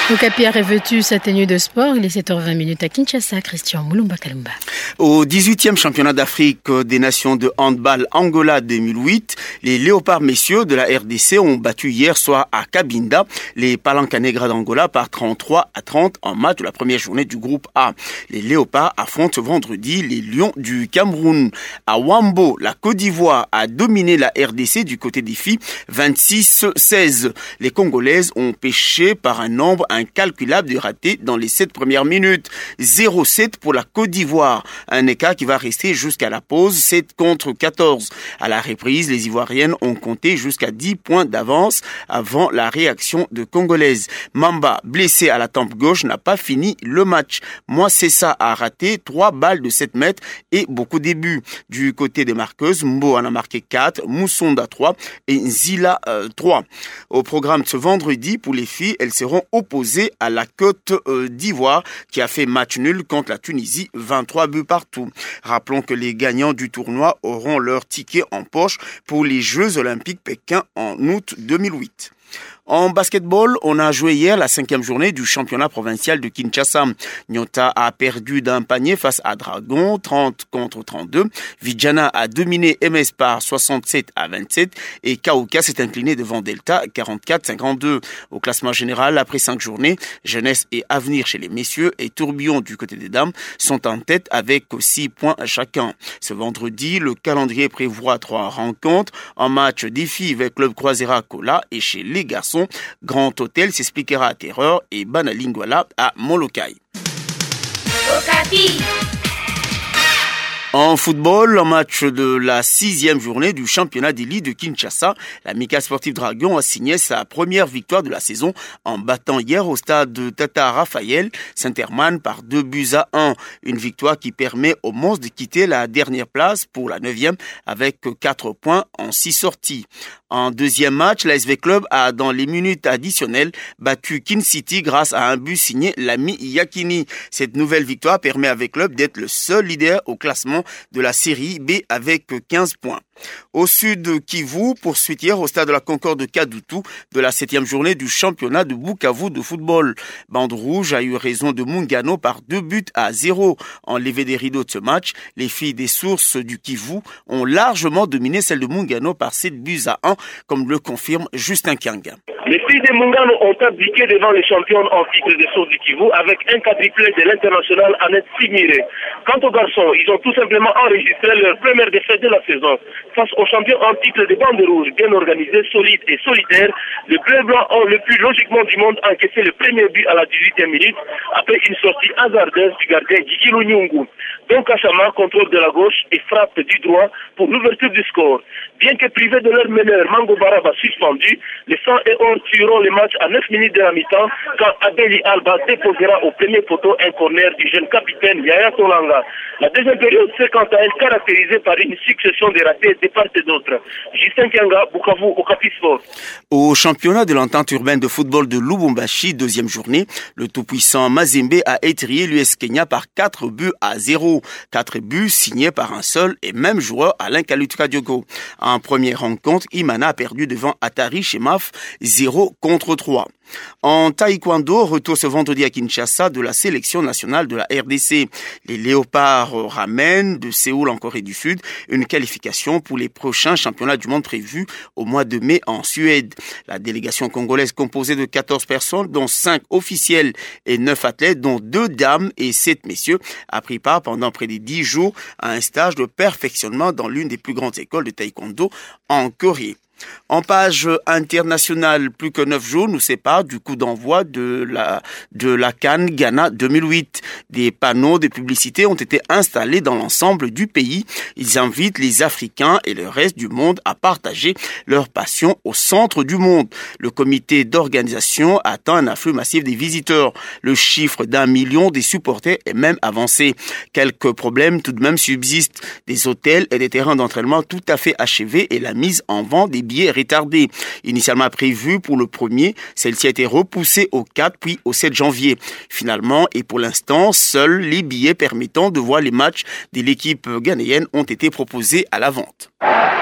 Okapi a revêtu sa tenue de sport. Il est 7h20 à Kinshasa. Christian Moulumba Kalumba. Au 18e championnat d'Afrique des nations de handball Angola 2008, les léopards messieurs de la RDC ont battu hier soir à Cabinda les Palanca Negra d'Angola par 33-30 en match de la première journée du groupe A. Les léopards affrontent vendredi les Lions du Cameroun. À Wambo, la Côte d'Ivoire a dominé la RDC du côté des filles 26-16. Les Congolaises ont pêché par un nombre incalculable de ratés dans les 7 premières minutes. 0-7 pour la Côte d'Ivoire. Un écart qui va rester jusqu'à la pause, 7-14. À la reprise, les Ivoiriennes ont compté jusqu'à 10 points d'avance avant la réaction de Congolaises. Mamba, blessé à la tempe gauche, n'a pas fini le match. Moissessa a raté 3 balles de 7 mètres et beaucoup de buts. Du côté des marqueuses, Mbo en a marqué 4, Moussonda 3 et Nzila 3. Au programme de ce vendredi, pour les filles, elles seront opposées à la Côte d'Ivoire qui a fait match nul contre la Tunisie, 23 buts partout. Rappelons que les gagnants du tournoi auront leur ticket en poche pour les Jeux Olympiques Pékin en août 2008. En basketball, on a joué hier la 5e journée du championnat provincial de Kinshasa. Nyota a perdu d'un panier face à Dragon, 30-32. Vijana a dominé MS par 67-27 et Kauka s'est incliné devant Delta, 44-52. Au classement général, après 5 journées, Jeunesse et Avenir chez les messieurs et Tourbillon du côté des dames sont en tête avec 6 points chacun. Ce vendredi, le calendrier prévoit 3 rencontres en match des filles avec Club Croisera Kola et chez les garçons, Grand Hôtel s'expliquera à Terreur et Banalingwala à Molokai. En football, en match de la 6e journée du championnat d'élite de Kinshasa, l'Amicale Sportive Dragon a signé sa première victoire de la saison en battant hier au stade de Tata Raphaël Saint-Hermann par 2-1. Une victoire qui permet aux monstres de quitter la dernière place pour la 9e avec 4 points en 6 sorties. En deuxième match, l'ASV Club a, dans les minutes additionnelles, battu Kin City grâce à un but signé Lami Yakini. Cette nouvelle victoire permet avec Club d'être le seul leader au classement de la série B avec 15 points. Au sud, Kivu poursuit hier au stade de la Concorde de Kadutu de la 7e journée du championnat de Bukavu de football. Bande Rouge a eu raison de Mungano par 2-0. Enlevé des rideaux de ce match, les filles des sources du Kivu ont largement dominé celle de Mungano par 7-1, comme le confirme Justin Kianga. Les filles de Mungano ont abdiqué devant les championnes en titre des sources du Kivu avec un quadruplé de l'international Annette Sigmiré. Quant aux garçons, ils ont tout simplement enregistré leur première défaite de la saison. Face aux champions en titre des bandes rouges, bien organisés, solides et solitaires, les Bleus Blancs ont le plus logiquement du monde encaissé le premier but à la 18e minute après une sortie hasardeuse du gardien Gigilo Nyungu. Donc Kachama contrôle de la gauche et frappe du droit pour l'ouverture du score. Bien que privés de leur meneur Mango Baraba suspendu, les 100 et 11 tueront le match à 9 minutes de la mi-temps quand Abeli Alba déposera au premier poteau un corner du jeune capitaine Yaya Tolanga. La deuxième période s'est quant à elle caractérisée par une succession de ratés de part et d'autre. Justin Kianga, Bukavu, Okapi Sport. Au championnat de l'entente urbaine de football de Lubumbashi, deuxième journée, le tout-puissant Mazembe a étrié l'US Kenya par 4-0. 4 buts signés par un seul et même joueur, Alain Kalutka Diogo. En première rencontre, Imana a perdu devant Atari Shemaf 0-3. En taekwondo, retour ce vendredi à Kinshasa de la sélection nationale de la RDC. Les Léopards ramènent de Séoul en Corée du Sud une qualification pour les prochains championnats du monde prévus au mois de mai en Suède. La délégation congolaise composée de 14 personnes, dont 5 officiels et 9 athlètes, dont 2 dames et 7 messieurs, a pris part pendant près de 10 jours à un stage de perfectionnement dans l'une des plus grandes écoles de taekwondo en Corée. En page internationale, plus que 9 jours nous séparent du coup d'envoi de la CAN Ghana 2008. Des panneaux de publicité ont été installés dans l'ensemble du pays. Ils invitent les Africains et le reste du monde à partager leur passion au centre du monde. Le comité d'organisation attend un afflux massif des visiteurs. Le chiffre d'1 million des supporters est même avancé. Quelques problèmes tout de même subsistent. Des hôtels et des terrains d'entraînement tout à fait achevés et la mise en vente des billets retardés. Initialement prévue pour le 1er, celle-ci a été repoussée au 4 puis au 7 janvier. Finalement, et pour l'instant, seuls les billets permettant de voir les matchs de l'équipe ghanéenne ont été proposés à la vente.